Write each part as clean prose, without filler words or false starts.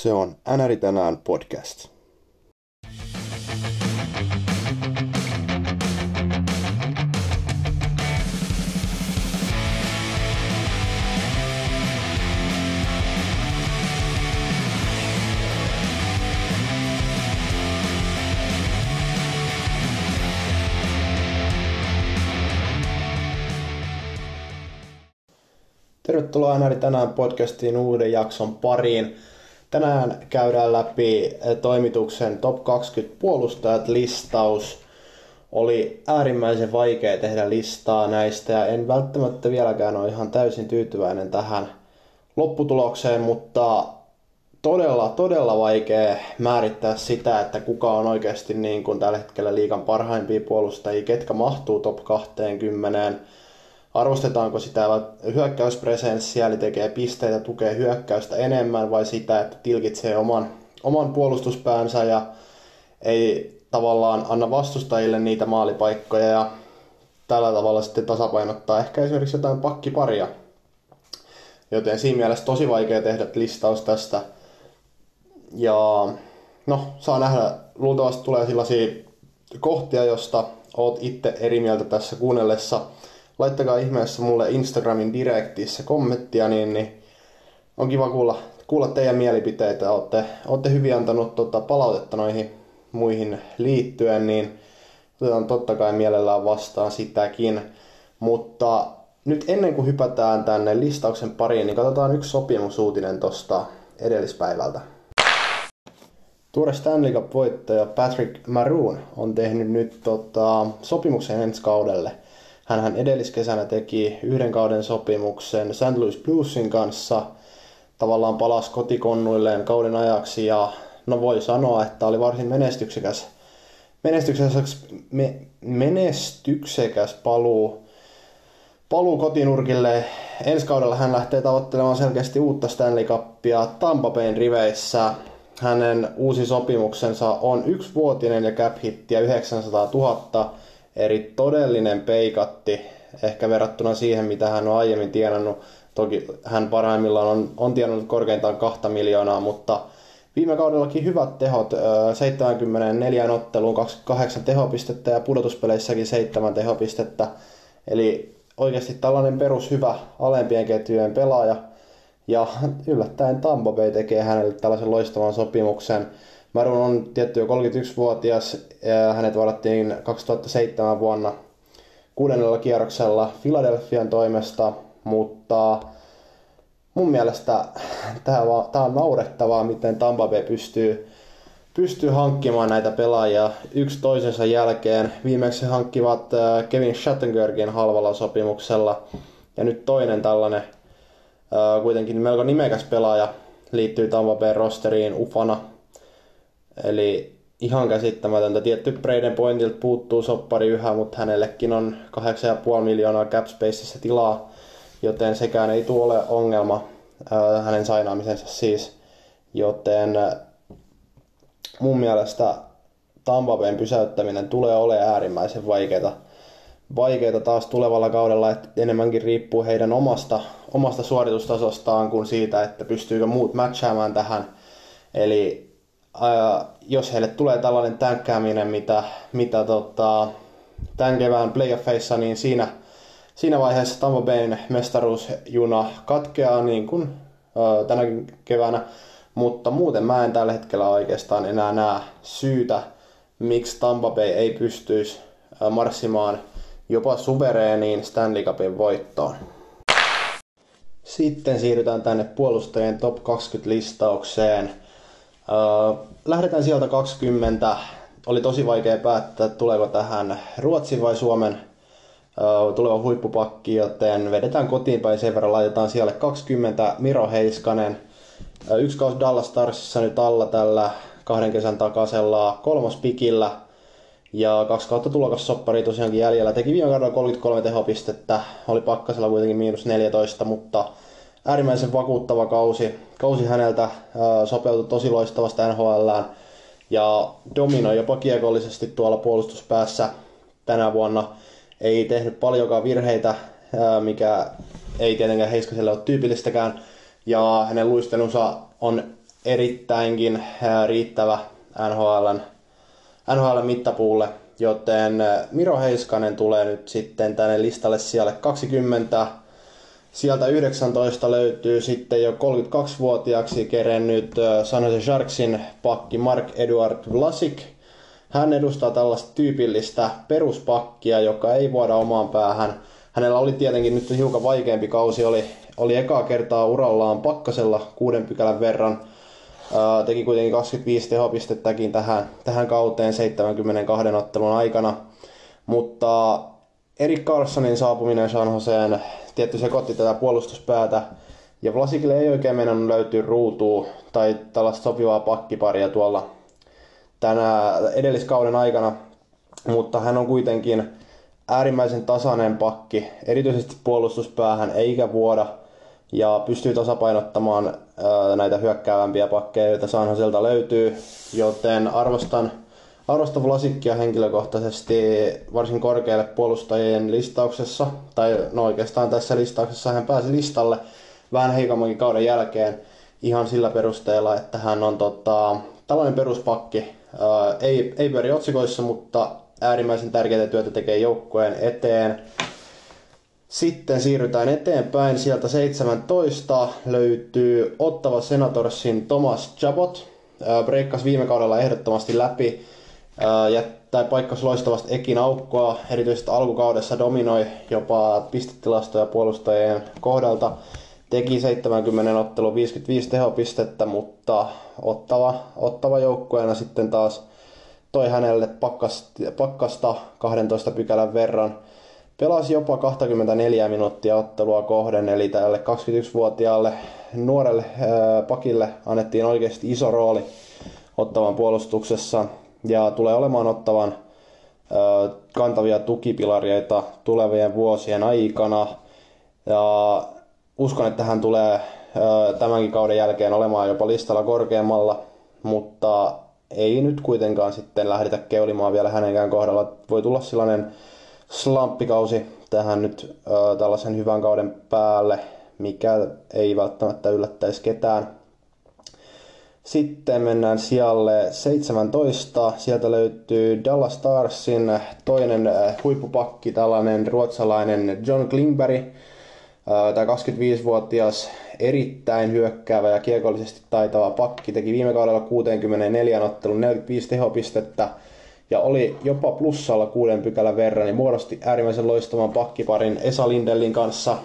Se on NR tänään podcast. Tervetuloa NR tänään podcastiin uuden jakson pariin. Tänään käydään läpi toimituksen Top 20 puolustajat listaus. Oli äärimmäisen vaikea tehdä listaa näistä ja en välttämättä vieläkään ole ihan täysin tyytyväinen tähän lopputulokseen, mutta todella vaikea määrittää sitä, että kuka on oikeasti niin kuin tällä hetkellä liigan parhaimpia puolustajia, ketkä mahtuu Top 20. Arvostetaanko sitä hyökkäyspresenssiä, eli tekee pisteitä, tukee hyökkäystä enemmän, vai sitä, että tilkitsee oman puolustuspäänsä ja ei tavallaan anna vastustajille niitä maalipaikkoja ja tällä tavalla sitten tasapainottaa ehkä esimerkiksi jotain pakkiparia. Joten siinä mielessä tosi vaikea tehdä listaus tästä. Ja no, saa nähdä, luultavasti tulee sellaisia kohtia, josta oot itse eri mieltä tässä kuunnellessa. Laittakaa ihmeessä mulle Instagramin direktissä kommenttia, niin on kiva kuulla teidän mielipiteitä. Olette hyvin antanut palautetta noihin muihin liittyen, niin otetaan totta kai mielellään vastaan sitäkin. Mutta nyt ennen kuin hypätään tänne listauksen pariin, niin katsotaan yksi sopimusuutinen tuosta edellispäivältä. Tuore Stanley Cup-voittaja Patrick Maroon on tehnyt nyt sopimuksen ensi kaudelle. Hänhän edelliskesänä teki yhden kauden sopimuksen St. Louis Bluesin kanssa. Tavallaan palasi kotikonnuilleen kauden ajaksi ja no voi sanoa, että oli varsin menestyksekäs paluu kotinurkille. Ensi kaudella hän lähtee tavoittelemaan selkeästi uutta Stanley Cupia Tampa Bayn riveissä. Hänen uusi sopimuksensa on 1-vuotinen ja cap-hittiä 900 000. Eli todellinen peikatti ehkä verrattuna siihen, mitä hän on aiemmin tienannut. Toki hän parhaimmillaan on tienannut korkeintaan 2 miljoonaa, mutta viime kaudellakin hyvät tehot. 74 otteluun 28 tehopistettä ja pudotuspeleissäkin 7 tehopistettä. Eli oikeasti tällainen perushyvä alempien ketjujen pelaaja. Ja yllättäen Tampa Bay tekee hänelle tällaisen loistavan sopimuksen. Maroon on tietty jo 31-vuotias. Hänet varattiin 2007 vuonna 6. kierroksella Philadelphian toimesta, mutta mun mielestä tämä on naurettavaa, miten Tampa Bay pystyy hankkimaan näitä pelaajia yksi toisensa jälkeen. Viimeksi hankkivat Kevin Shattenkirkin halvalla sopimuksella ja nyt toinen tällainen kuitenkin melko nimekäs pelaaja liittyy Tampa Bay rosteriin Ufana. Eli ihan käsittämätöntä. Tietty Braden Pointilta puuttuu soppari yhä, mutta hänellekin on 8,5 miljoonaa cap spacessa tilaa, joten sekään ei tule ole ongelma hänen sainaamisensa siis. Joten mun mielestä Tampa Bayn pysäyttäminen tulee olemaan äärimmäisen vaikeaa taas tulevalla kaudella, että enemmänkin riippuu heidän omasta suoritustasostaan kuin siitä, että pystyykö muut matchaamaan tähän. Eli jos heille tulee tällainen tänkkääminen, mitä tämän kevään playoffeissa, niin siinä vaiheessa Tampa Bayn mestaruusjuna katkeaa niin kuin tänäkin keväänä, mutta muuten mä en tällä hetkellä oikeastaan enää näe syytä, miksi Tampa Bay ei pystyisi marssimaan jopa suvereeniin Stanley Cupin voittoon. Sitten siirrytään tänne puolustajien Top 20 listaukseen. Lähdetään sieltä 20. Oli tosi vaikea päättää, tuleeko tähän Ruotsin vai Suomen tuleva huippupakki, joten vedetään kotiin päin sen verran, laitetaan siellä 20 Miro Heiskanen. Yksi kausi Dallas Starsissa nyt alla tällä 2 kesän takaisella 3. pikillä ja 2 kautta tulokassopparia tosiaankin jäljellä. Teki viime kaudella 33 tehopistettä, oli pakkasella kuitenkin -14, mutta äärimmäisen vakuuttava kausi häneltä, sopeutui tosi loistavasta NHL:ään ja dominoi jopa kiekollisesti tuolla puolustuspäässä tänä vuonna. Ei tehnyt paljonkaan virheitä, mikä ei tietenkään Heiskaselle ole tyypillistäkään. Ja hänen luistelunsa on erittäinkin riittävä NHL mittapuulle, joten Miro Heiskanen tulee nyt sitten tänne listalle sijalle 20. Sieltä 19 löytyy sitten jo 32-vuotiaaksi kerennyt San Jose Sharksin pakki Marc-Edouard Vlasic. Hän edustaa tällaista tyypillistä peruspakkia, joka ei vuoda omaan päähän. Hänellä oli tietenkin nyt hiukan vaikeampi kausi, oli ekaa kertaa urallaan pakkasella 6 pykälän verran. Teki kuitenkin 25 tehopistettäkin tähän kauteen 72 ottelun aikana. Mutta Erik Karlssonin saapuminen San Joseen tietty sekoitti tätä puolustuspäätä. Ja Vlasicille ei oikein meinannut löytyä ruutua tai tällaista sopivaa pakkiparia tuolla tänä edelliskauden aikana. Mutta hän on kuitenkin äärimmäisen tasainen pakki, erityisesti puolustuspäähän, eikä vuoda. Ja pystyy tasapainottamaan näitä hyökkäävämpiä pakkeja, joita San Joselta löytyy. Joten arvostan Vlasicia henkilökohtaisesti varsin korkealle puolustajien listauksessa. Tai no oikeastaan tässä listauksessa hän pääsi listalle vähän heikommankin kauden jälkeen ihan sillä perusteella, että hän on tällainen peruspakki. Ei pyöri otsikoissa, mutta äärimmäisen tärkeää työtä tekee joukkueen eteen. Sitten siirrytään eteenpäin. Sieltä 17 löytyy Ottawa Senatorsin Thomas Chabot. Breikkasi viime kaudella ehdottomasti läpi. Jättäi paikkas loistavasti Ekin aukkoa. Erityisesti alkukaudessa dominoi jopa pistetilastoja puolustajien kohdalta. Teki 70 ottelun 55 tehopistettä, mutta Ottava joukkueena sitten taas toi hänelle pakkasta 12 pykälän verran. Pelasi jopa 24 minuuttia ottelua kohden, eli tälle 21-vuotiaalle nuorelle pakille annettiin oikeasti iso rooli Ottavan puolustuksessa. Ja tulee olemaan Ottavan kantavia tukipilareita tulevien vuosien aikana. Ja uskon, että hän tulee tämänkin kauden jälkeen olemaan jopa listalla korkeammalla, mutta ei nyt kuitenkaan sitten lähdetä keulimaan vielä hänenkään kohdalla. Voi tulla sellainen slamppikausi tähän nyt tällaisen hyvän kauden päälle, mikä ei välttämättä yllättäisi ketään. Sitten mennään sijalle 17. Sieltä löytyy Dallas Starsin toinen huippupakki, tällainen ruotsalainen John Klingberg. Tämä 25-vuotias erittäin hyökkäävä ja kiekollisesti taitava pakki teki viime kaudella 64 ottelun 45 tehopistettä ja oli jopa plussalla 6 pykälän verran, niin muodosti äärimmäisen loistavan pakkiparin Esa Lindellin kanssa.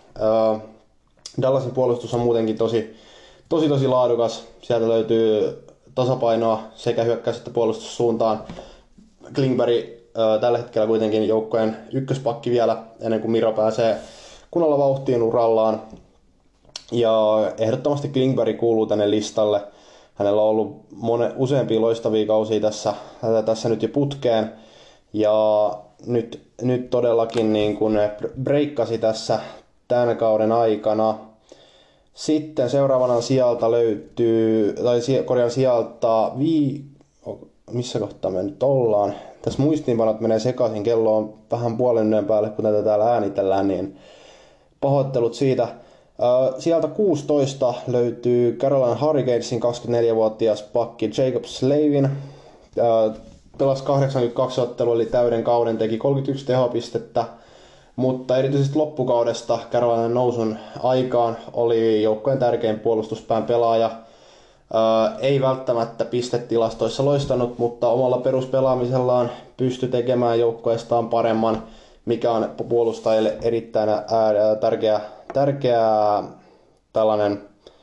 Dallasin puolustus on muutenkin tosi laadukas. Sieltä löytyy tasapainoa sekä hyökkäys- että puolustussuuntaan. Klingberg tällä hetkellä kuitenkin joukkojen ykköspakki vielä ennen kuin Miro pääsee kunnolla vauhtiin urallaan. Ja ehdottomasti Klingberg kuuluu tänne listalle. Hänellä on ollut useampia loistavia kausia tässä nyt jo putkeen. Ja nyt todellakin niin kuin breikkasi tässä tämän kauden aikana. Sitten seuraavana sieltä löytyy, missä kohtaa me nyt ollaan? Tässä muistiinpanot menee sekaisin, kello on vähän puolen yön päälle, kun tätä täällä äänitellään, niin pahoittelut siitä. Sieltä 16 löytyy Carolina Hurricanesin 24-vuotias pakki Jacob Slavin. Pelasi 82 ottelua, eli täyden kauden, teki 31 tehopistettä. Mutta erityisesti loppukaudesta Carolinan nousun aikaan oli joukkojen tärkein puolustuspään pelaaja. Ei välttämättä pistetilastoissa loistanut, mutta omalla peruspelaamisellaan pystyi tekemään joukkueestaan paremman, mikä on puolustajille erittäin tärkeä tällainen,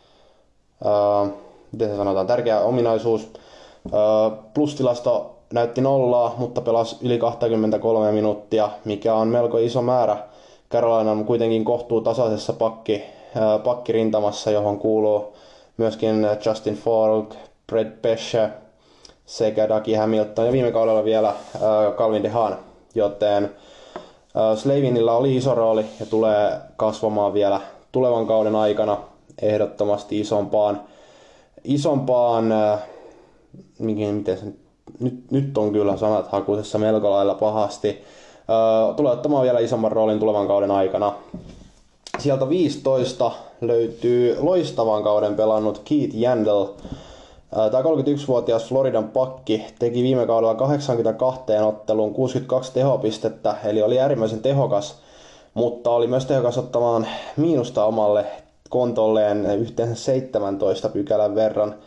tärkeä ominaisuus. Plustilasto näytti nollaa, mutta pelasi yli 23 minuuttia, mikä on melko iso määrä. Carolina on kuitenkin kohtuu tasaisessa pakkirintamassa, johon kuuluu myöskin Justin Falk, Brett Pesce sekä Dougie Hamilton ja viime kaudella vielä Calvin DeHaan, joten Slavinilla oli iso rooli ja tulee kasvamaan vielä tulevan kauden aikana ehdottomasti isompaan miten se nyt on kyllä sanat hakuisessa melko lailla pahasti. Tulee ottamaan vielä isomman roolin tulevan kauden aikana. Sieltä 15 löytyy loistavan kauden pelannut Keith Yandle. Tämä 31-vuotias Floridan pakki teki viime kaudella 82 otteluun 62 tehopistettä, eli oli äärimmäisen tehokas, mutta oli myös tehokas ottamaan miinusta omalle kontolleen yhteensä 17 pykälän verran.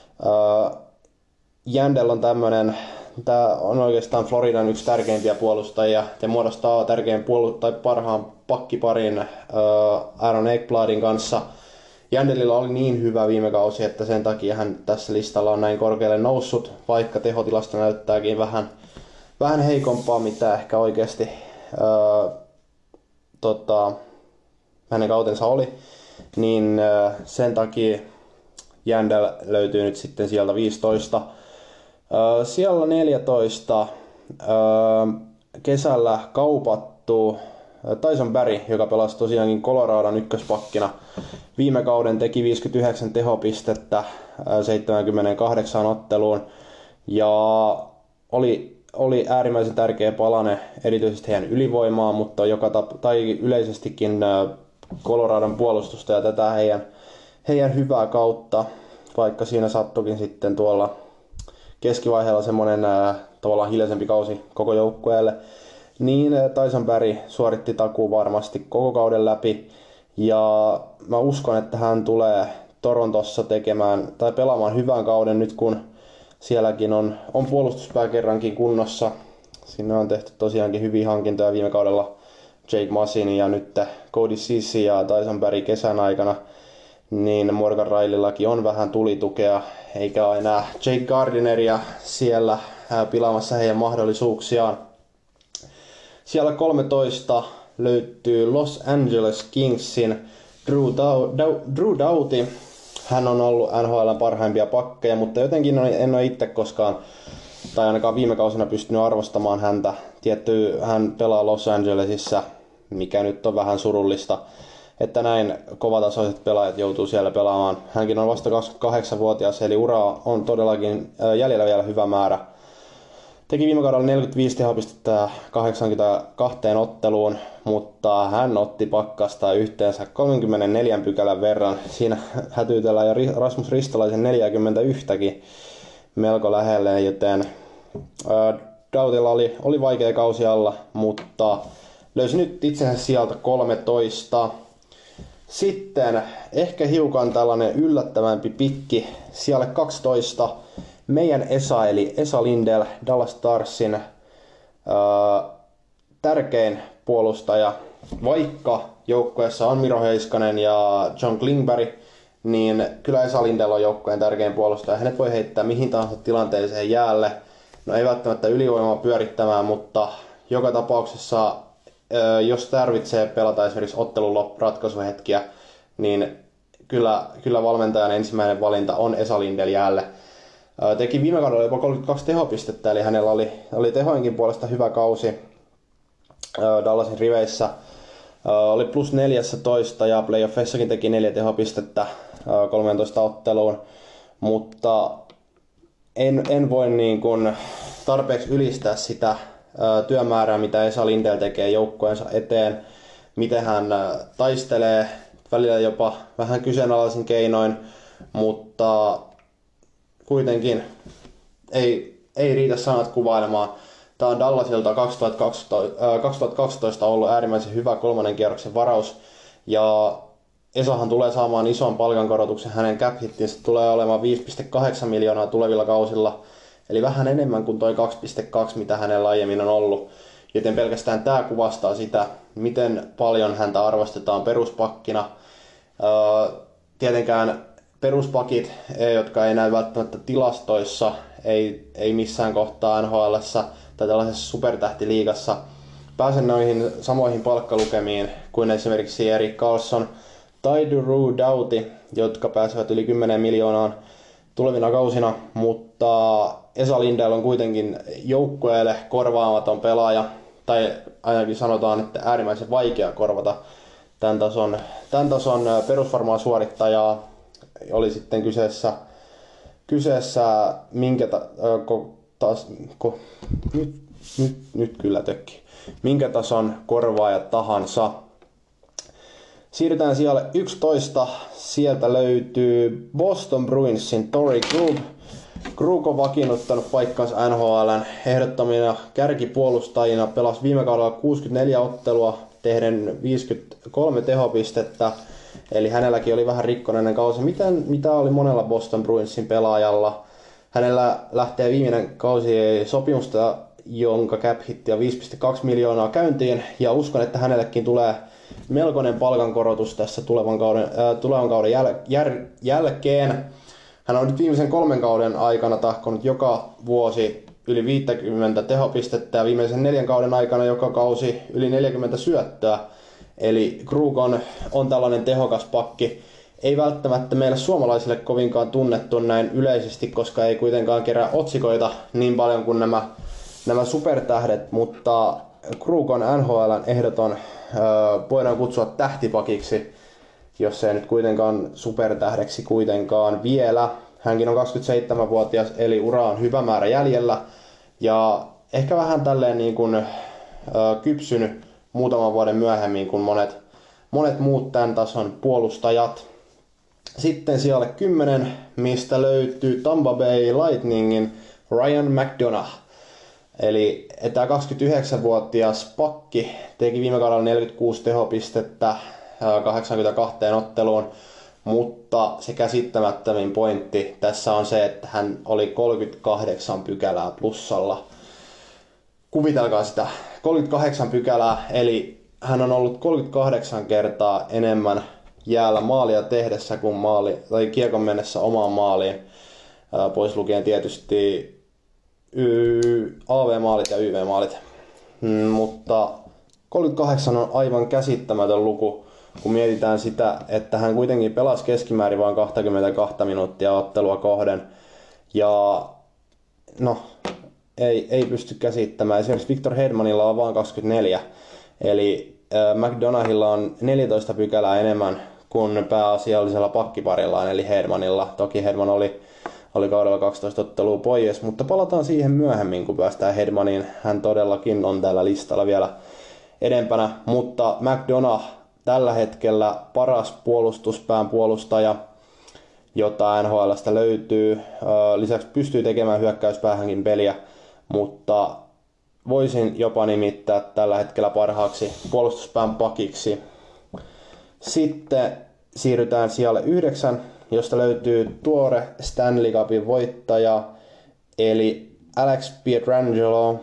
Yandle on tämä on oikeastaan Floridan yksi tärkeimpiä puolustajia ja muodostaa tärkein parhaan pakkiparin Aaron Ekbladin kanssa. Yandlella oli niin hyvä viime kausi, että sen takia hän tässä listalla on näin korkealle noussut, vaikka tehotilasta näyttääkin vähän heikompaa, mitä ehkä oikeasti hänen kautensa oli, niin sen takia Yandle löytyy nyt sitten sieltä 15. Siellä 14 kesällä kaupattu Tyson Barrie, joka pelasi tosiaankin Coloradon ykköspakkina. Viime kauden teki 59 tehopistettä 78 otteluun ja oli äärimmäisen tärkeä palane erityisesti heidän ylivoimaan, mutta yleisestikin Coloradon puolustusta ja tätä heidän hyvää kautta, vaikka siinä sattukin sitten tuolla keskivaiheella semmoinen tavallaan hiljaisempi kausi koko joukkueelle, niin Tyson Barrie suoritti takuun varmasti koko kauden läpi, ja mä uskon, että hän tulee Torontossa pelaamaan hyvän kauden nyt, kun sielläkin on puolustuspää kerrankin kunnossa. Sinne on tehty tosiaankin hyviä hankintoja viime kaudella Jake Muzzin ja nyt Cody Ceci ja Tyson Barrie kesän aikana, niin Morgan Rileylläkin on vähän tulitukea, eikä ole enää Jake Gardineria siellä pilaamassa heidän mahdollisuuksiaan. Siellä 13 löytyy Los Angeles Kingsin Drew Doughty. Hän on ollut NHL:n parhaimpia pakkeja, mutta jotenkin en ole itse koskaan, tai ainakaan viime kausina pystynyt arvostamaan häntä. Tietty, hän pelaa Los Angelesissa, mikä nyt on vähän surullista, että näin kovatasoiset pelaajat joutuu siellä pelaamaan. Hänkin on vasta 28-vuotias, eli ura on todellakin jäljellä vielä hyvä määrä. Teki viime kaudella 45 tehopistettä 82 otteluun, mutta hän otti pakkasta yhteensä 34 pykälän verran. Siinä hätyytellään jo Rasmus Ristolaisen 41kin melko lähelle, joten Doughtylla oli vaikea kausi alla, mutta löysi nyt itsensä sieltä 13. Sitten ehkä hiukan tällainen yllättävämpi pikki siellä 12. Meidän Esa eli Esa Lindell, Dallas Starsin tärkein puolustaja, vaikka joukkueessa on Miro Heiskanen ja John Klingberg, niin kyllä Esa Lindell on joukkueen tärkein puolustaja. Hänet voi heittää mihin tahansa tilanteeseen jäälle. No ei välttämättä ylivoimaa pyörittämään, mutta joka tapauksessa jos tarvitsee pelata esimerkiksi ottelun ratkaisuhetkiä, niin kyllä valmentajan ensimmäinen valinta on Esa Lindell jäälle. Teki viime kaudella jopa 32 tehopistettä, eli hänellä oli tehoinkin puolesta hyvä kausi Dallasin riveissä. Oli plus 14 ja playoffeissakin teki 4 tehopistettä 13 otteluun, mutta en voi niin kuin tarpeeksi ylistää sitä työmäärää, mitä Esa Lindell tekee joukkueensa eteen, miten hän taistelee, välillä jopa vähän kyseenalaisin keinoin, mutta kuitenkin ei riitä sanat kuvailemaan. Tämä on Dallasilta 2012 ollut äärimmäisen hyvä kolmannen kierroksen varaus, ja Esahan tulee saamaan ison palkankorotuksen. Hänen cap hittinsä tulee olemaan 5,8 miljoonaa tulevilla kausilla, eli vähän enemmän kuin toi 2,2, mitä hänellä aiemmin on ollut. Joten pelkästään tämä kuvastaa sitä, miten paljon häntä arvostetaan peruspakkina. Tietenkään peruspakit, jotka ei näy välttämättä tilastoissa, ei missään kohtaa NHL:ssä tai tällaisessa supertähtiliigassa, pääse noihin samoihin palkkalukemiin kuin esimerkiksi Erik Karlsson tai Drew Doughty, jotka pääsevät yli 10 miljoonaan tulevina kausina, mutta Esa Lindell on kuitenkin joukkueelle korvaamaton pelaaja, tai ainakin sanotaan, että äärimmäisen vaikea korvata tämän tason perusvarmaa suorittajaa. Oli sitten kyseessä minkä tason korvaaja tahansa. Siirrytään sijalle 11. Sieltä löytyy Boston Bruinsin Torrey Krug. Krug on vakiinnuttanut paikkansa NHL:n ehdottomina kärkipuolustajina. Pelasi viime kaudella 64 ottelua tehden 53 tehopistettä. Eli hänelläkin oli vähän rikkonainen kausi. Mitä oli monella Boston Bruinsin pelaajalla? Hänellä lähtee viimeinen kausi sopimusta, jonka cap hitti on 5,2 miljoonaa käyntiin. Ja uskon, että hänellekin tulee melkoinen palkankorotus tässä tulevan kauden jälkeen. Hän on nyt viimeisen 3 kauden aikana tahkonut joka vuosi yli 50 tehopistettä ja viimeisen 4 kauden aikana joka kausi yli 40 syöttöä. Eli Krug on tällainen tehokas pakki. Ei välttämättä meille suomalaisille kovinkaan tunnettu näin yleisesti, koska ei kuitenkaan kerää otsikoita niin paljon kuin nämä supertähdet, mutta Krug on NHL:n ehdoton, voidaan kutsua tähtipakiksi, jos ei nyt kuitenkaan supertähdeksi kuitenkaan vielä. Hänkin on 27-vuotias, eli ura on hyvä määrä jäljellä ja ehkä vähän tälleen niin kuin kypsynyt muutaman vuoden myöhemmin kuin monet muut tämän tason puolustajat. Sitten sijalle 10, mistä löytyy Tampa Bay Lightningin Ryan McDonagh. Eli tämä 29-vuotias pakki teki viime kaudella 46 tehopistettä 82 otteluun, mutta se käsittämättömin pointti tässä on se, että hän oli 38 pykälää plussalla. Kuvitelkaa sitä, 38 pykälää, eli hän on ollut 38 kertaa enemmän jäällä maalia tehdessä kuin kiekon mennessä omaan maaliin, pois lukien tietysti AV-maalit ja YV-maalit. Mutta 38 on aivan käsittämätön luku, kun mietitään sitä, että hän kuitenkin pelasi keskimäärin vain 22 minuuttia ottelua kohden. Ja no, ei pysty käsittämään. Esimerkiksi Victor Hedmanilla on vain 24. Eli McDonaghilla on 14 pykälää enemmän kuin pääasiallisella pakkiparillaan, eli Hedmanilla. Toki Hedman oli kaudella 12 ottelua pois, mutta palataan siihen myöhemmin, kun päästään Hedmaniin. Hän todellakin on tällä listalla vielä edempänä, mutta McDonagh tällä hetkellä paras puolustuspään puolustaja, jota NHL:stä löytyy. Lisäksi pystyy tekemään hyökkäyspäähänkin peliä, mutta voisin jopa nimittää tällä hetkellä parhaaksi puolustuspään pakiksi. Sitten siirrytään sijalle 9, josta löytyy tuore Stanley Cupin voittaja, eli Alex Pietrangelo.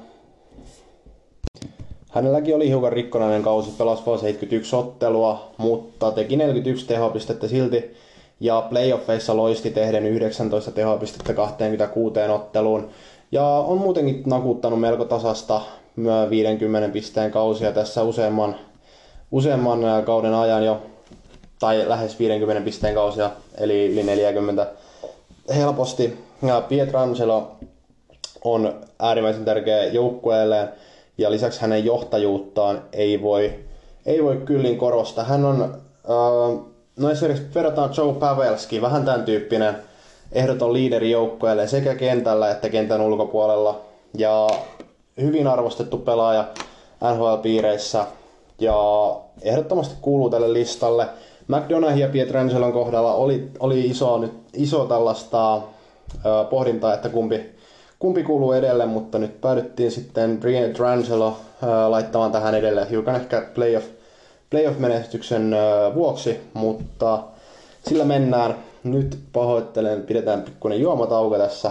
Hänelläkin oli hiukan rikkonainen kausi, pelasi vain 71 ottelua, mutta teki 41 tehopistettä silti, ja playoffeissa loisti tehden 19 tehopistettä 26 otteluun, ja on muutenkin nakuttanut melko tasasta 50 pisteen kausia tässä useamman kauden ajan jo, tai lähes 50 pisteen kausia, eli yli 40 helposti. Ja Pietrangelo on äärimmäisen tärkeä joukkueelleen, ja lisäksi hänen johtajuuttaan ei voi kyllin korostaa. Hän on, no esimerkiksi verrataan Joe Pavelski, vähän tämän tyyppinen ehdoton liideri joukkueelle sekä kentällä että kentän ulkopuolella. Ja hyvin arvostettu pelaaja NHL-piireissä ja ehdottomasti kuuluu tälle listalle. McDonagh ja Pietrangelon kohdalla oli iso tällaista pohdintaa, että kumpi kuuluu edelle, mutta nyt päädyttiin sitten Pietrangelo laittamaan tähän edelleen hiukan ehkä playoff-menestyksen vuoksi, mutta sillä mennään. Nyt pahoittelen, pidetään pikkuinen juomatauko tässä.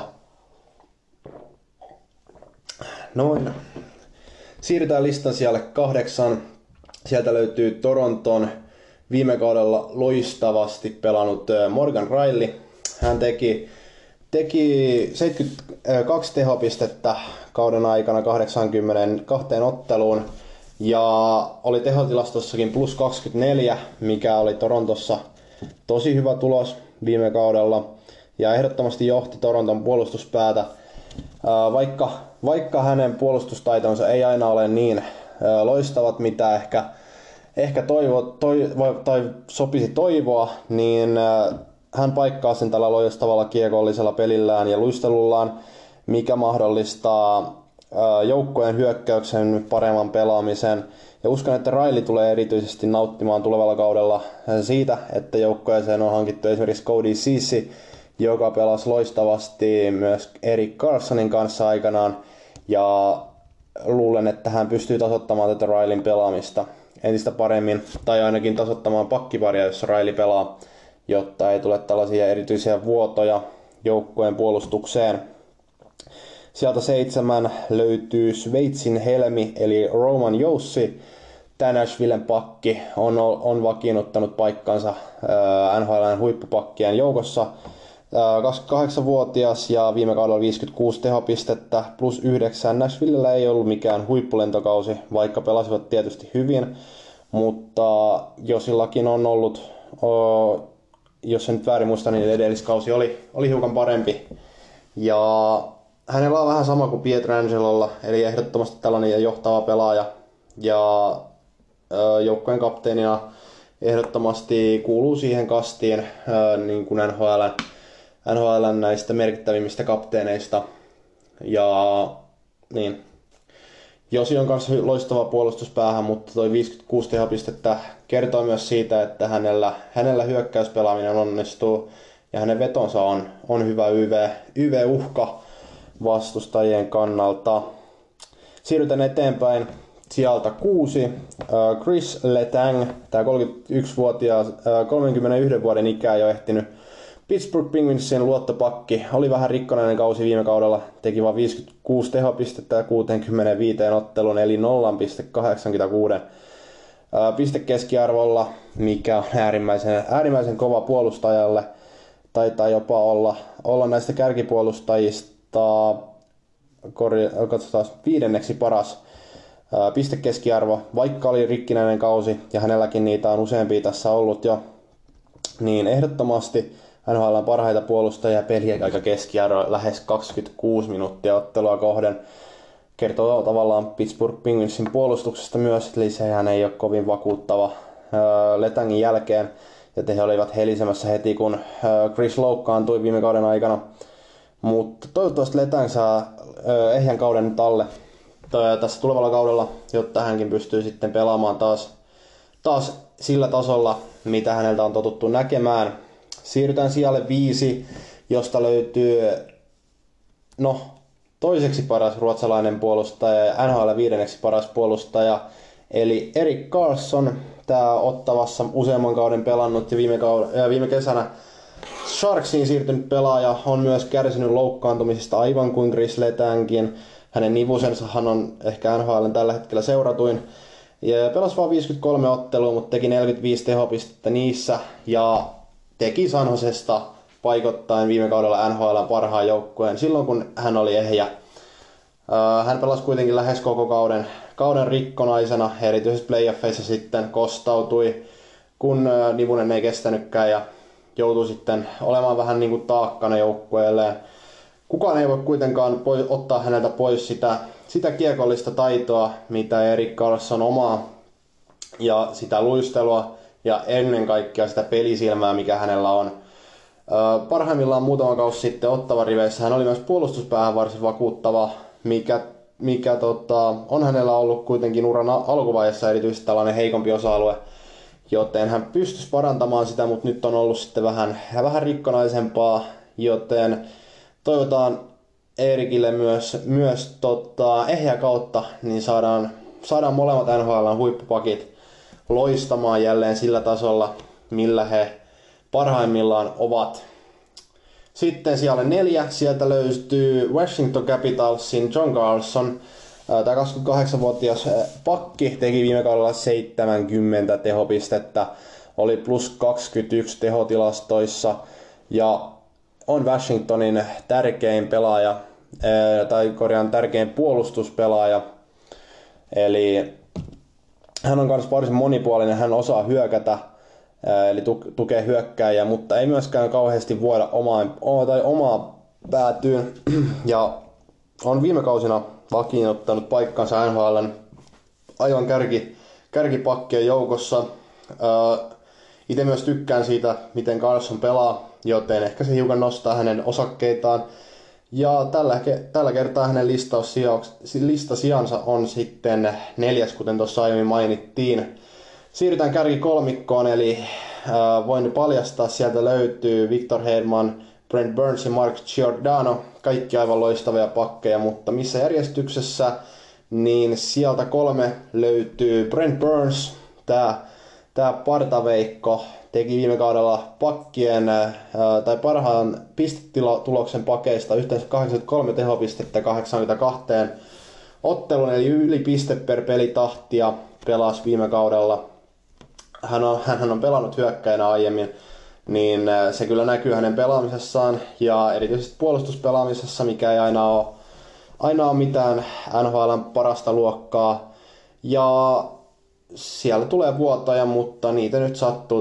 Noin. Siirrytään listan sijalle 8. Sieltä löytyy Toronton viime kaudella loistavasti pelannut Morgan Rielly. Hän teki 72 tehopistettä kauden aikana 82 otteluun ja oli tehotilastossakin plus 24, mikä oli Torontossa tosi hyvä tulos viime kaudella ja ehdottomasti johti Toronton puolustuspäätä. Vaikka hänen puolustustaitonsa ei aina ole niin loistavat, mitä ehkä sopisi toivoa, niin hän paikkaa sen tällä loistavalla kiekollisella pelillään ja luistelullaan, mikä mahdollistaa joukkojen hyökkäyksen paremman pelaamisen. Ja uskon, että Riley tulee erityisesti nauttimaan tulevalla kaudella siitä, että joukkojeeseen on hankittu esimerkiksi Cody Ceci, joka pelasi loistavasti myös Erik Karlssonin kanssa aikanaan. Ja luulen, että hän pystyy tasoittamaan tätä Rileyn pelaamista entistä paremmin, tai ainakin tasoittamaan pakkiparia, jos Riley pelaa, jotta ei tule tällaisia erityisiä vuotoja joukkueen puolustukseen. Sieltä 7 löytyy Sveitsin helmi, eli Roman Joussi. Tämä Nashvillen pakki on vakiinnuttanut paikkansa NHL:n huippupakkien joukossa. 28-vuotias ja viime kaudella 56 tehopistettä plus 9. Nashvillellä ei ollut mikään huippulentokausi, vaikka pelasivat tietysti hyvin, mutta Josillakin on ollut, jos en nyt väärin muista, niin edelliskausi oli hiukan parempi. Ja hänellä on vähän sama kuin Pietrangelolla, eli ehdottomasti tällainen johtava pelaaja. Ja joukkueen kapteenina ehdottomasti kuuluu siihen kastiin niin kuin NHL:n näistä merkittävimmistä kapteeneista. Ja niin. Josi on kanssa loistava puolustuspäähän, mutta toi 56 tehopistettä kertoo myös siitä, että hänellä hyökkäyspelaaminen onnistuu ja hänen vetonsa on hyvä YV-uhka vastustajien kannalta. Siirrytään eteenpäin. Sieltä 6. Chris Letang, tämä 31 vuoden ikää jo ehtinyt Pittsburgh Penguinsin luottopakki. Oli vähän rikkonainen kausi viime kaudella, teki vain 56 tehopistettä ja 65 ottelun, eli 0,86 pistekeskiarvolla, mikä on äärimmäisen kova puolustajalle. Taitaa jopa olla näistä kärkipuolustajista katsotaan 5. paras pistekeskiarvo, vaikka oli rikkinäinen kausi, ja hänelläkin niitä on useampia tässä ollut jo, niin ehdottomasti NHL on parhaita puolustajia, peliaika keskiarvo lähes 26 minuuttia ottelua kohden. Kertoo tavallaan Pittsburgh Penguinsin puolustuksesta myös, eli sehän ei ole kovin vakuuttava Letangin jälkeen, joten he olivat helisemässä heti, kun Chris loukkaantui viime kauden aikana. Mutta toivottavasti Letang saa ehjän kauden nyt alle tässä tulevalla kaudella, jotta hänkin pystyy sitten pelaamaan taas sillä tasolla, mitä häneltä on totuttu näkemään. Siirrytään sijalle 5, josta löytyy toiseksi paras ruotsalainen puolustaja ja NHL 5. paras puolustaja, eli Erik Karlsson. Tämä Ottavassa useamman kauden pelannut ja viime kesänä Sharksiin siirtynyt pelaaja on myös kärsinyt loukkaantumisista aivan kuin Chris Letangkin. Hänen nivusensahan on ehkä NHL:n tällä hetkellä seuratuin. Ja pelasi vain 53 ottelua, mutta teki 45 tehopistettä niissä ja teki San Josesta paikoittain viime kaudella NHL:n parhaan joukkueen silloin, kun hän oli ehjä. Hän pelasi kuitenkin lähes koko kauden rikkonaisena, erityisesti playoffeissa sitten kostautui, kun nivunen ei kestänytkään ja joutui sitten olemaan vähän niin kuin taakkana joukkueelleen. Kukaan ei voi kuitenkaan ottaa häneltä pois sitä kiekollista taitoa, mitä Erik Karlsson omaa, ja sitä luistelua ja ennen kaikkea sitä pelisilmää, mikä hänellä on. Parhaimmillaan muutama kausi sitten Ottavan riveissä hän oli myös puolustuspäähän varsin vakuuttava, mikä on hänellä ollut kuitenkin uran alkuvaiheessa erityisesti tällainen heikompi osa-alue, joten hän pystyisi parantamaan sitä, mutta nyt on ollut sitten vähän rikkonaisempaa, joten toivotaan Erikille myös ehjä kautta, niin saadaan molemmat NHL:n huippupakit loistamaan jälleen sillä tasolla, millä he parhaimmillaan ovat. Sitten siellä 4, sieltä löytyy Washington Capitalsin John Carlson. Tämä 28-vuotias pakki teki viime kaudella 70 tehopistettä, oli plus 21 tehotilastoissa ja on Washingtonin tärkein pelaaja, tärkein puolustuspelaaja. Eli hän on myös varsin monipuolinen, hän osaa hyökätä, eli tukee hyökkääjää, mutta ei myöskään kauheasti vuoda omaa päätyyn. Ja on viime kausina vakiinnuttanut paikkansa NHL:n aivan kärkipakkien joukossa. Itse myös tykkään siitä, miten Carlson pelaa, joten ehkä se hiukan nostaa hänen osakkeitaan. Ja tällä kertaa hänen listasijansa on sitten 4., kuten tuossa aiemmin mainittiin. Siirrytään kärkikolmikkoon, eli voin paljastaa, sieltä löytyy Victor Hedman, Brent Burns ja Mark Giordano. Kaikki aivan loistavia pakkeja, mutta missä järjestyksessä? Niin sieltä 3 löytyy Brent Burns. Tää partaveikko teki viime kaudella pakkien tai parhaan pistetuloksen pakeista yhteensä 83 tehopistettä 82 ottelun, eli yli piste per pelitahtia pelasi viime kaudella. Hän on pelannut hyökkäinä aiemmin, niin se kyllä näkyy hänen pelaamisessaan ja erityisesti puolustuspelaamisessa, mikä ei aina ole mitään NHL:n parasta luokkaa. Ja siellä tulee vuotoja, mutta niitä nyt sattuu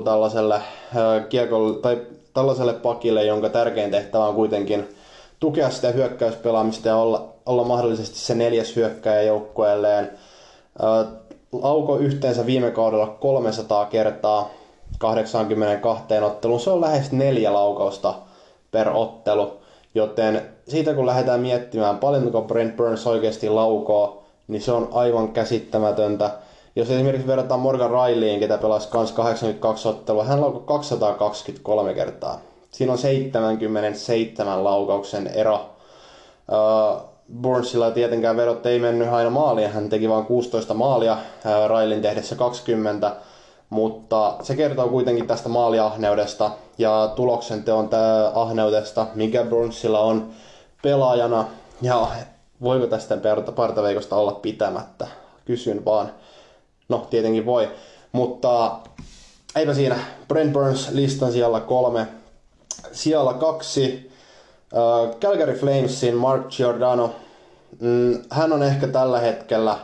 tällaiselle pakille, jonka tärkein tehtävä on kuitenkin tukea sitä hyökkäyspelaamista ja olla mahdollisesti se 4. hyökkääjä joukkueelleen. Lauko yhteensä viime kaudella 300 kertaa 82 otteluun. Se on lähes 4 laukausta per ottelu, joten siitä kun lähdetään miettimään paljonko Brent Burns oikeasti laukoo, niin se on aivan käsittämätöntä. Jos esimerkiksi verrataan Morgan Rileyin, ketä pelasi kans 82 ottelua, hän laukoi 223 kertaa. Siinä on 77 laukauksen ero. Burnsilla tietenkään verot ei mennyt aina maaliin, hän teki vain 16 maalia, Rileyn tehdessä 20, mutta se kertoo kuitenkin tästä maaliahneudesta ja tuloksen teon ahneudesta, mikä Burnsilla on pelaajana, ja voiko tästä partaveikosta olla pitämättä? Kysyn vaan. No, tietenkin voi, mutta eipä siinä. Brent Burns listan siellä 3. Siellä 2 Calgary Flamesin Mark Giordano. Hän on ehkä tällä hetkellä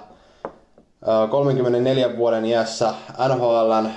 34 vuoden iässä NHL:n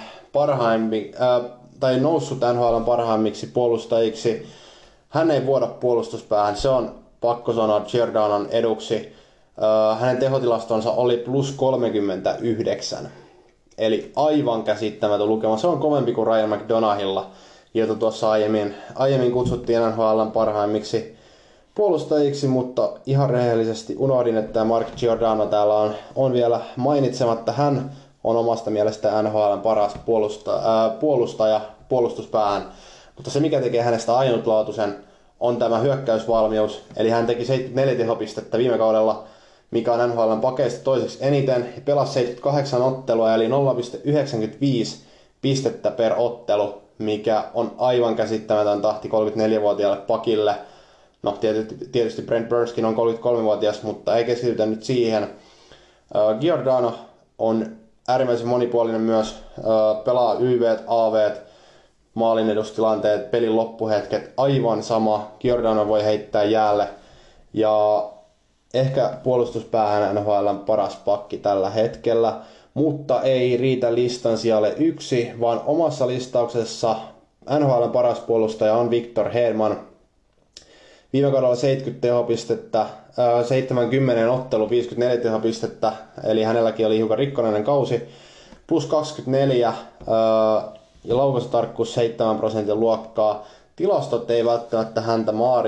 noussut NHL:n parhaimmiksi puolustajiksi. Hän ei vuoda puolustuspäähän, se on pakko sanoa Giordanon eduksi. Hänen tehotilastonsa oli plus 39, eli aivan käsittämätön lukema. Se on kovempi kuin Ryan McDonahilla, jota tuossa aiemmin kutsuttiin NHL:n parhaimmiksi puolustajiksi, mutta ihan rehellisesti unohdin, että Mark Giordano täällä on vielä mainitsematta. Hän on omasta mielestä NHL:n paras puolustaja puolustuspäähän, mutta se mikä tekee hänestä ainutlaatuisen on tämä hyökkäysvalmius, eli hän teki 74 tehopistettä viime kaudella, mikä on NHL:n pakeista toiseksi eniten, ja pelasi 78 ottelua, eli 0,95 pistettä per ottelu, mikä on aivan käsittämätön tahti 34-vuotiaalle pakille. No tietysti Brent Burnskin on 33-vuotias, mutta ei keskitytä nyt siihen. Giordano on äärimmäisen monipuolinen myös, pelaa YV:t, AV:t, maalinedustilanteet, pelin loppuhetket, aivan sama. Giordano voi heittää jäälle ja ehkä puolustuspäähän NHL:n paras pakki tällä hetkellä, mutta ei riitä listan sijalle 1, vaan omassa listauksessa NHL:n paras puolustaja on Victor Hedman. Viime kaudella 70 tehopistettä, 70 ottelu 54 tehopistettä, eli hänelläkin oli hiukan rikkonainen kausi, plus 24 ja laukaisutarkkuus 7% luokkaa. Tilastot ei välttämättä häntä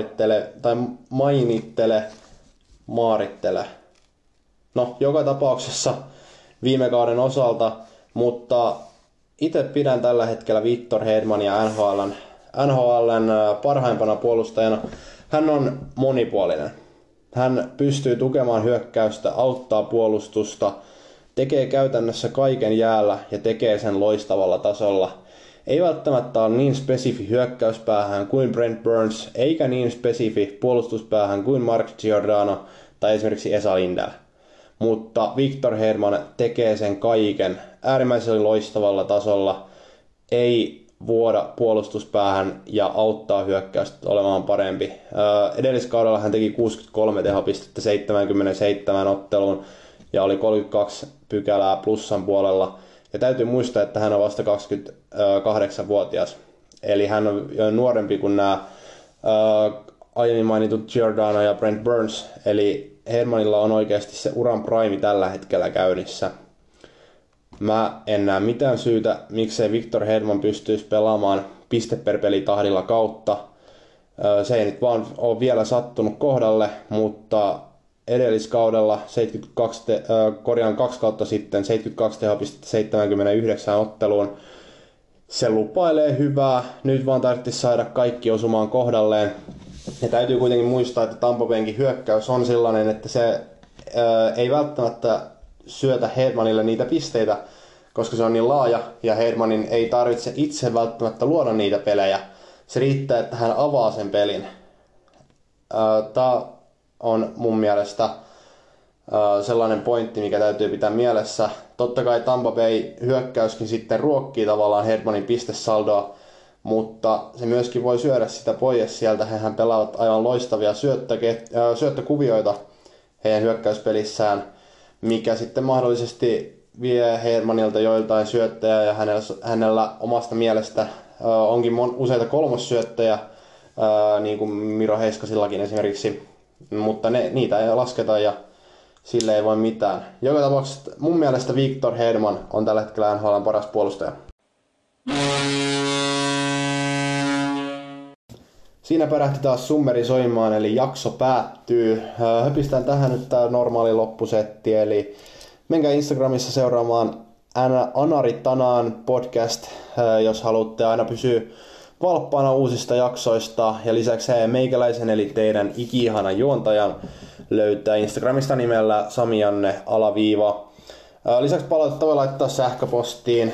maarittele. No, joka tapauksessa viime kauden osalta, mutta itse pidän tällä hetkellä Victor Hedmania NHL:n parhaimpana puolustajana. Hän on monipuolinen. Hän pystyy tukemaan hyökkäystä, auttaa puolustusta, tekee käytännössä kaiken jäällä ja tekee sen loistavalla tasolla. Ei välttämättä ole niin spesifi hyökkäyspäähän kuin Brent Burns, eikä niin spesifi puolustuspäähän kuin Mark Giordano tai esimerkiksi Esa Lindell. Mutta Victor Hedman tekee sen kaiken äärimmäisen loistavalla tasolla, ei vuoda puolustuspäähän ja auttaa hyökkäystä olemaan parempi. Edelliskaudella hän teki 63 tehopistettä 77 otteluun ja oli 32 pykälää plussan puolella. Ja täytyy muistaa, että hän on vasta 28-vuotias. Eli hän on jo nuorempi kuin nämä aiemmin mainitut Giordano ja Brent Burns. Eli Hedmanilla on oikeasti se uran prime tällä hetkellä käynnissä. Mä en näe mitään syytä, miksei Victor Hedman pystyisi pelaamaan piste per peli tahdilla kautta. Se ei nyt vaan ole vielä sattunut kohdalle, mutta edelliskaudella 2 kautta sitten 72 tehopistettä 79 otteluun. Se lupailee hyvää. Nyt vaan tarvitsisi saada kaikki osumaan kohdalleen. Ja täytyy kuitenkin muistaa, että Tampa Baynkin hyökkäys on sellainen, että se ei välttämättä syötä Hedmanille niitä pisteitä, koska se on niin laaja ja Hedmanin ei tarvitse itse välttämättä luoda niitä pelejä. Se riittää, että hän avaa sen pelin. Tämä on mun mielestä sellainen pointti, mikä täytyy pitää mielessä. Totta kai Tampa Bay hyökkäyskin sitten ruokkii tavallaan Hedmanin pistesaldoa, mutta se myöskin voi syödä sitä pois sieltä. Hehän pelaavat aivan loistavia syöttökuvioita heidän hyökkäyspelissään, mikä sitten mahdollisesti vie Hedmanilta joiltain syöttäjää ja hänellä omasta mielestä onkin useita kolmossyöttäjä, niin kuin Miro Heiskasillakin esimerkiksi, mutta niitä ei lasketa ja sille ei voi mitään. Joka tapauksessa mun mielestä Victor Hedman on tällä hetkellä NHL:n paras puolustaja. Siinä pärähti taas summeri soimaan, eli jakso päättyy. Höpistään tähän nyt tää normaali loppusetti, eli menkää Instagramissa seuraamaan Anari Tanaan podcast, jos haluatte aina pysyä valppaana uusista jaksoista. Ja lisäksi meikäläisen, eli teidän iki-ihanan juontajan, löytää Instagramista nimellä samijanne_. Lisäksi palautetta voi laittaa sähköpostiin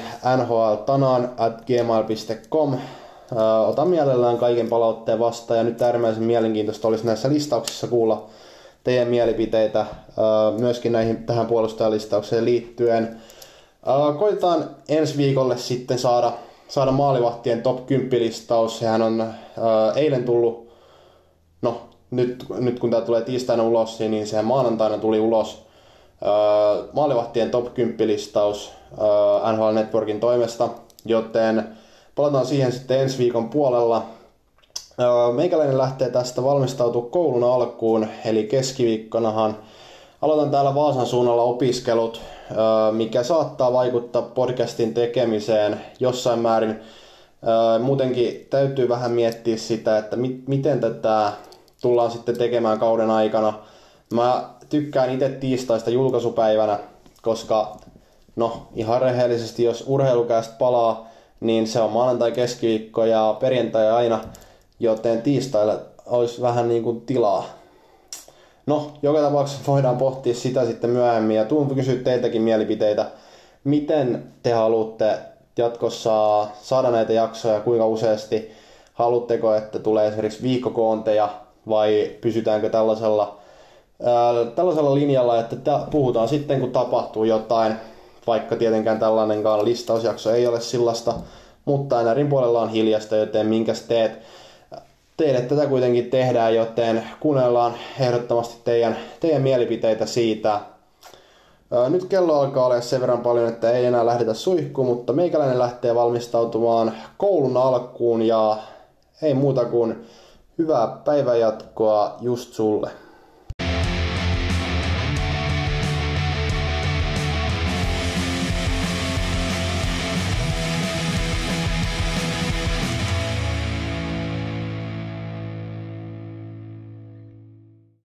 nhltanaan@gmail.com. Otan mielellään kaiken palautteen vastaan ja nyt äärimmäisen mielenkiintoista olisi näissä listauksissa kuulla teidän mielipiteitä myöskin tähän puolustajalistaukseen liittyen. Koitetaan ensi viikolle sitten saada maalivahtien top 10 listaus. Sehän on eilen tullut, no nyt kun tämä tulee tiistaina ulos, niin sehän maanantaina tuli ulos maalivahtien top 10 listaus NHL Networkin toimesta, joten palataan siihen sitten ensi viikon puolella. Meikäläinen lähtee tästä valmistautua koulun alkuun, eli keskiviikkonahan aloitan täällä Vaasan suunnalla opiskelut, mikä saattaa vaikuttaa podcastin tekemiseen jossain määrin. Muutenkin täytyy vähän miettiä sitä, että miten tätä tullaan sitten tekemään kauden aikana. Mä tykkään itse tiistaista julkaisupäivänä, koska ihan rehellisesti, jos urheilukästä palaa, niin se on maanantai, keskiviikko ja perjantai aina, joten tiistaille olisi vähän niin kuin tilaa. Joka tapauksessa voidaan pohtia sitä sitten myöhemmin ja tuun kysyä teiltäkin mielipiteitä. Miten te haluatte jatkossa saada näitä jaksoja, kuinka useasti? Haluatteko, että tulee esimerkiksi viikkokoonteja vai pysytäänkö tällaisella linjalla, että puhutaan sitten kun tapahtuu jotain, vaikka tietenkään tällainenkaan listausjakso ei ole sillasta, mutta NRin puolella on hiljasta, joten minkäs teet? Teille tätä kuitenkin tehdään, joten kuunnellaan ehdottomasti teidän mielipiteitä siitä. Nyt kello alkaa olla sen verran paljon, että ei enää lähdetä suihkuun, mutta meikäläinen lähtee valmistautumaan koulun alkuun ja ei muuta kuin hyvää päivänjatkoa just sulle.